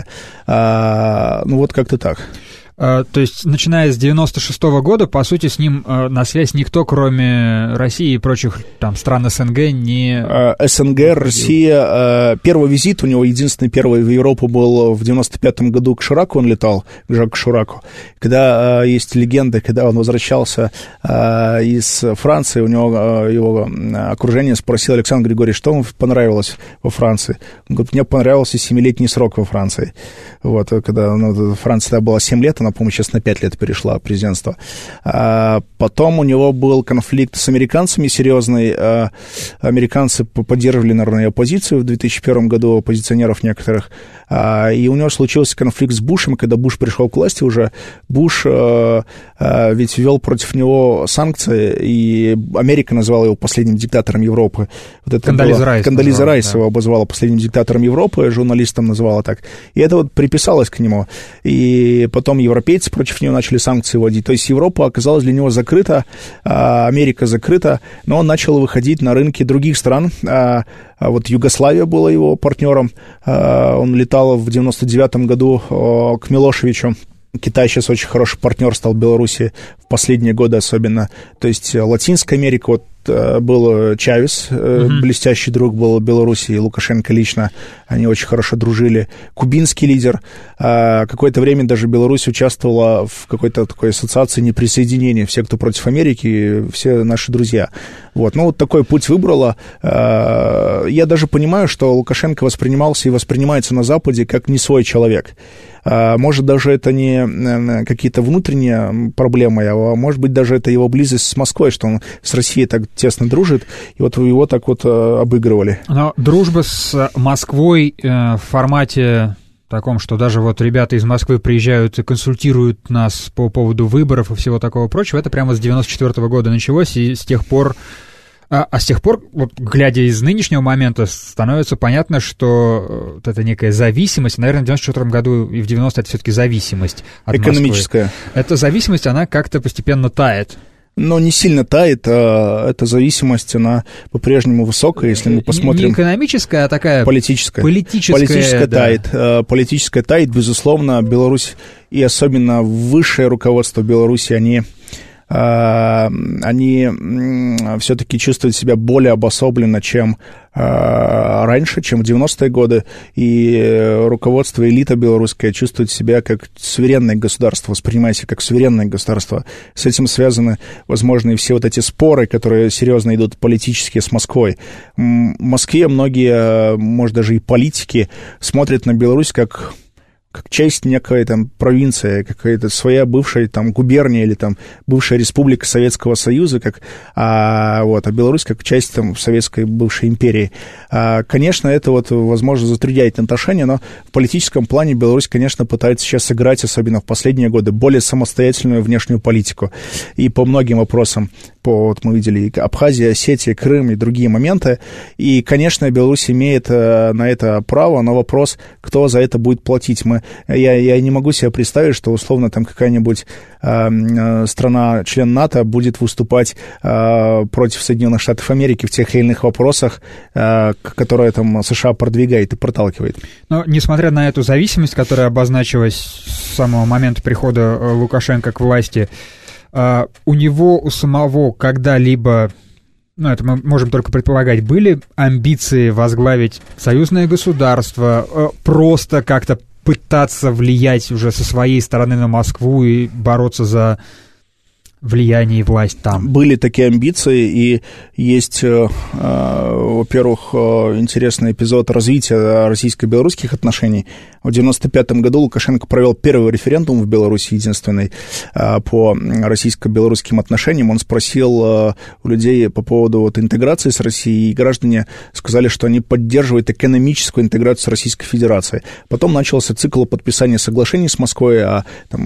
Ну вот как-то так. То есть, начиная с 96-го года, по сути, с ним на связь никто, кроме России и прочих там стран СНГ, не... СНГ, Россия... Первый визит у него, единственный первый в Европу, был в 95-м году к Шираку, он летал, к Жаку Шираку. Когда есть легенда, когда он возвращался из Франции, у него его окружение спросило: Александр Григорьевич, что вам понравилось во Франции? Он говорит, мне понравился 7-летний срок во Франции. Вот, когда Франция была 7 лет, она, по-моему, сейчас на 5 лет перешла президентство. Потом у него был конфликт с американцами серьезный. Американцы поддерживали, наверное, оппозицию в 2001 году, оппозиционеров некоторых. И у него случился конфликт с Бушем, когда Буш пришел к власти уже. Буш ведь ввел против него санкции, и Америка назвала его последним диктатором Европы. Вот это Кондолиза Райс его обозвала последним диктатором Европы, журналистам назвала так. И это вот приписалось к нему. И потом европейцы против него начали санкции вводить. То есть Европа оказалась для него закрыта, Америка закрыта, но он начал выходить на рынки других стран. Вот Югославия была его партнером. Он летал в 99-м году к Милошевичу. Китай сейчас очень хороший партнер стал Беларуси в последние годы особенно. То есть Латинская Америка, вот был Чавес, блестящий друг был Беларуси, и Лукашенко лично, они очень хорошо дружили. Кубинский лидер. Какое-то время даже Беларусь участвовала в какой-то такой ассоциации неприсоединения. Все, кто против Америки, все наши друзья. Вот. Ну, вот такой путь выбрала. Я даже понимаю, что Лукашенко воспринимался и воспринимается на Западе как не свой человек. Может, даже это не какие-то внутренние проблемы, а может быть, даже это его близость с Москвой, что он с Россией так тесно дружит, и вот его так вот обыгрывали. Но дружба с Москвой в формате таком, что даже вот ребята из Москвы приезжают и консультируют нас по поводу выборов и всего такого прочего, это прямо с 94-го года началось, и с тех пор... А с тех пор, вот, глядя из нынешнего момента, становится понятно, что вот эта некая зависимость, наверное, в 94-м году и в 90-м это все-таки зависимость от экономическая. Москвы. Эта зависимость, она как-то постепенно тает. Но не сильно тает, эта зависимость, она по-прежнему высокая, если мы посмотрим... Не экономическая, а такая... Политическая. Политическая тает. Политическая тает, безусловно. Беларусь, и особенно высшее руководство Беларуси, они все-таки чувствуют себя более обособленно, чем раньше, чем в 90-е годы, и руководство, элита белорусская чувствует себя как суверенное государство, воспринимает себя как суверенное государство. С этим связаны, возможно, и все вот эти споры, которые серьезно идут политические с Москвой. В Москве многие, может, даже и политики смотрят на Беларусь как как часть некой там провинции, какая-то своя бывшая там губерния или там бывшая республика Советского Союза, а Беларусь как часть там советской бывшей империи. Конечно, это возможно затрудняет отношения, но в политическом плане Беларусь, конечно, пытается сейчас играть, особенно в последние годы, более самостоятельную внешнюю политику. И по многим вопросам, мы видели Абхазия, Осетия, Крым и другие моменты. И, конечно, Беларусь имеет на это право, но вопрос, кто за это будет платить. Я не могу себе представить, что условно там какая-нибудь страна-член НАТО будет выступать против Соединенных Штатов Америки в тех или иных вопросах, которые там США продвигает и проталкивает. Но, несмотря на эту зависимость, которая обозначилась с самого момента прихода Лукашенко к власти, у него, у самого когда-либо, это мы можем только предполагать, были амбиции возглавить союзное государство, просто как-то пытаться влиять уже со своей стороны на Москву и бороться за влияние и власть там? Были такие амбиции, и есть, во-первых, интересный эпизод развития российско-белорусских отношений. В 1995 году Лукашенко провел первый референдум в Беларуси, единственный, по российско-белорусским отношениям. Он спросил у людей по поводу интеграции с Россией, и граждане сказали, что они поддерживают экономическую интеграцию с Российской Федерацией. Потом начался цикл подписания соглашений с Москвой о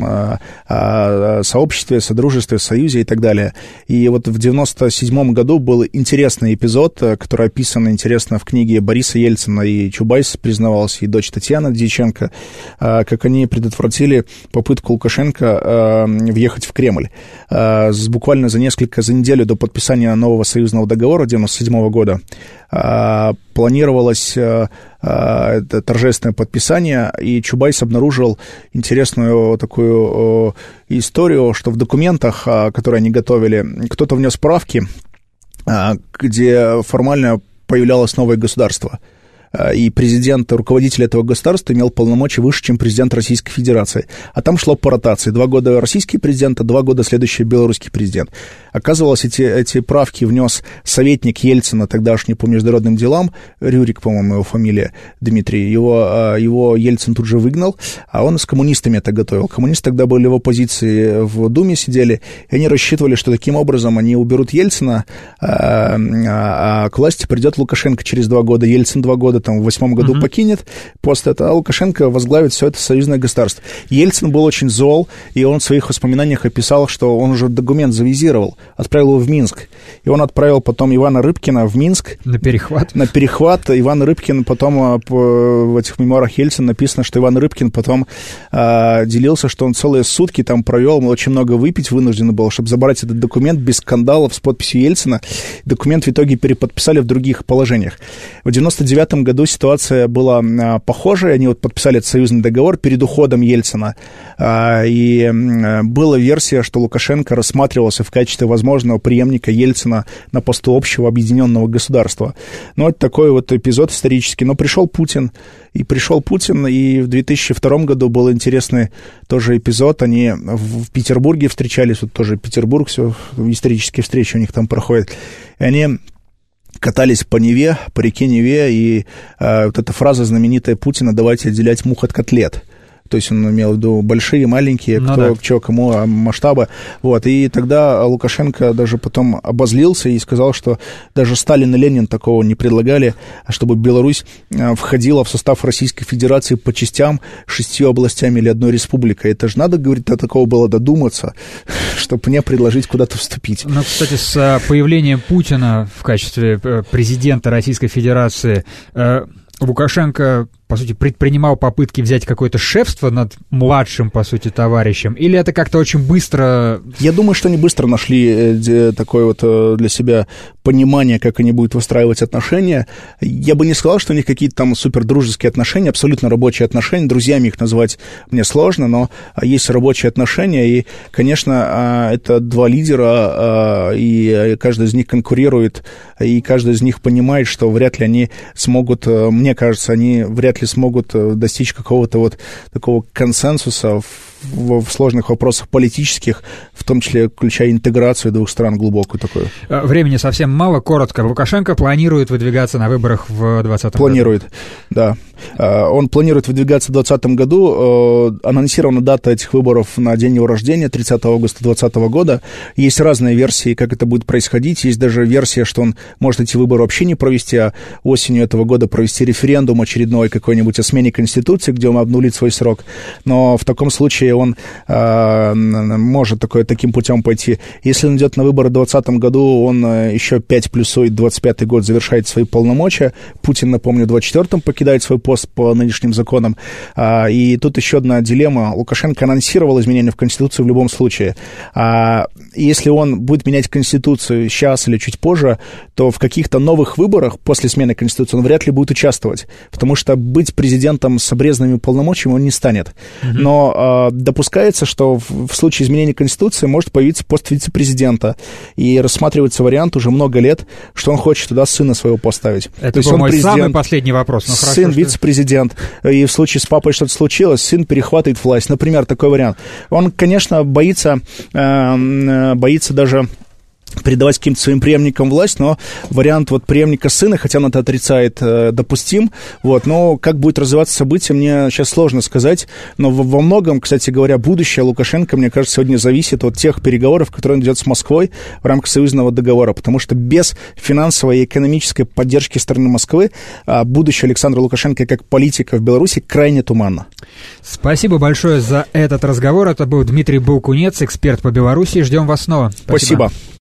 сообществе, содружестве, союзе и так далее. И в 1997 году был интересный эпизод, который описан интересно в книге Бориса Ельцина, и Чубайс признавался, и дочь Татьяна Дьяченко, как они предотвратили попытку Лукашенко въехать в Кремль. Буквально за неделю до подписания нового союзного договора 1997 года планировалось это торжественное подписание, и Чубайс обнаружил интересную такую историю, что в документах, которые они готовили, кто-то внес правки, где формально появлялось новое государство. И президент, руководитель этого государства имел полномочия выше, чем президент Российской Федерации. А там шло по ротации. 2 года российский президент, а 2 года следующий белорусский президент. Оказывалось, эти правки внес советник Ельцина, тогдашний по международным делам, Рюрик, по-моему, его фамилия, Дмитрий. Его Ельцин тут же выгнал, а он с коммунистами это готовил. Коммунисты тогда были в оппозиции, в Думе сидели, и они рассчитывали, что таким образом они уберут Ельцина, а к власти придет Лукашенко через 2 года. Ельцин 2 года в 2008 году покинет, после этого Лукашенко возглавит все это союзное государство. Ельцин был очень зол, и он в своих воспоминаниях описал, что он уже документ завизировал, отправил его в Минск. И он отправил потом Ивана Рыбкина в Минск. На перехват. Иван Рыбкин потом, в этих мемуарах Ельцина написано, что Иван Рыбкин потом делился, что он целые сутки там провел, очень много выпить вынужден был, чтобы забрать этот документ без скандалов с подписью Ельцина. Документ в итоге переподписали в других положениях. В 1999 году ситуация была похожая, они подписали этот союзный договор перед уходом Ельцина, и была версия, что Лукашенко рассматривался в качестве возможного преемника Ельцина на посту общего объединенного государства. Это такой эпизод исторический. Но пришел Путин, и в 2002 году был интересный тоже эпизод, они в Петербурге встречались, тоже Петербург, все, исторические встречи у них там проходят, и они катались по Неве, по реке Неве, и эта фраза знаменитая Путина «давайте отделять мух от котлет». То есть он имел в виду большие, маленькие, кому масштаба. И тогда Лукашенко даже потом обозлился и сказал, что даже Сталин и Ленин такого не предлагали, чтобы Беларусь входила в состав Российской Федерации по частям 6 областями или 1 республикой. Это же надо, говорит, до такого было додуматься, чтобы мне предложить куда-то вступить. Кстати, с появлением Путина в качестве президента Российской Федерации Лукашенко, по сути, предпринимал попытки взять какое-то шефство над младшим, по сути, товарищем? Или это как-то очень быстро... Я думаю, что они быстро нашли такое для себя понимание, как они будут выстраивать отношения. Я бы не сказал, что у них какие-то там супердружеские отношения, абсолютно рабочие отношения. Друзьями их назвать мне сложно, но есть рабочие отношения. И, конечно, это 2 лидера, и каждый из них конкурирует, и каждый из них понимает, что вряд ли они смогут, мне кажется, они вряд ли смогут достичь какого-то такого консенсуса в сложных вопросах политических, в том числе включая интеграцию двух стран глубокую такую. Времени совсем мало, коротко. Лукашенко планирует выдвигаться на выборах в 2020 году? Планирует, да. Он планирует выдвигаться в 2020 году. Анонсирована дата этих выборов на день его рождения, 30 августа 2020 года. Есть разные версии, как это будет происходить. Есть даже версия, что он может эти выборы вообще не провести, а осенью этого года провести референдум очередной какой-нибудь о смене Конституции, где он обнулит свой срок. Но в таком случае он может таким путем пойти. Если он идет на выборы в 2020 году, он еще 5 плюсует 25 год, завершает свои полномочия. Путин, напомню, в 24-м покидает свой пост по нынешним законам. И тут еще одна дилемма. Лукашенко анонсировал изменения в Конституцию в любом случае. Если он будет менять Конституцию сейчас или чуть позже, то в каких-то новых выборах после смены Конституции он вряд ли будет участвовать, потому что быть президентом с обрезанными полномочиями он не станет. Но допускается, что в случае изменения Конституции может появиться пост вице-президента, и рассматривается вариант уже много лет, что он хочет туда сына своего поставить. Это был мой самый последний вопрос. Сын вице-президент, и в случае с папой что-то случилось, сын перехватывает власть. Например, такой вариант. Он, конечно, боится даже передавать каким-то своим преемникам власть, но вариант преемника сына, хотя он это отрицает, допустим. Но как будет развиваться событие, мне сейчас сложно сказать. Но во многом, кстати говоря, будущее Лукашенко, мне кажется, сегодня зависит от тех переговоров, которые он ведет с Москвой в рамках союзного договора. Потому что без финансовой и экономической поддержки стороны Москвы будущее Александра Лукашенко как политика в Беларуси крайне туманно. Спасибо большое за этот разговор. Это был Дмитрий Балкунец, эксперт по Беларуси. Ждем вас снова. Спасибо.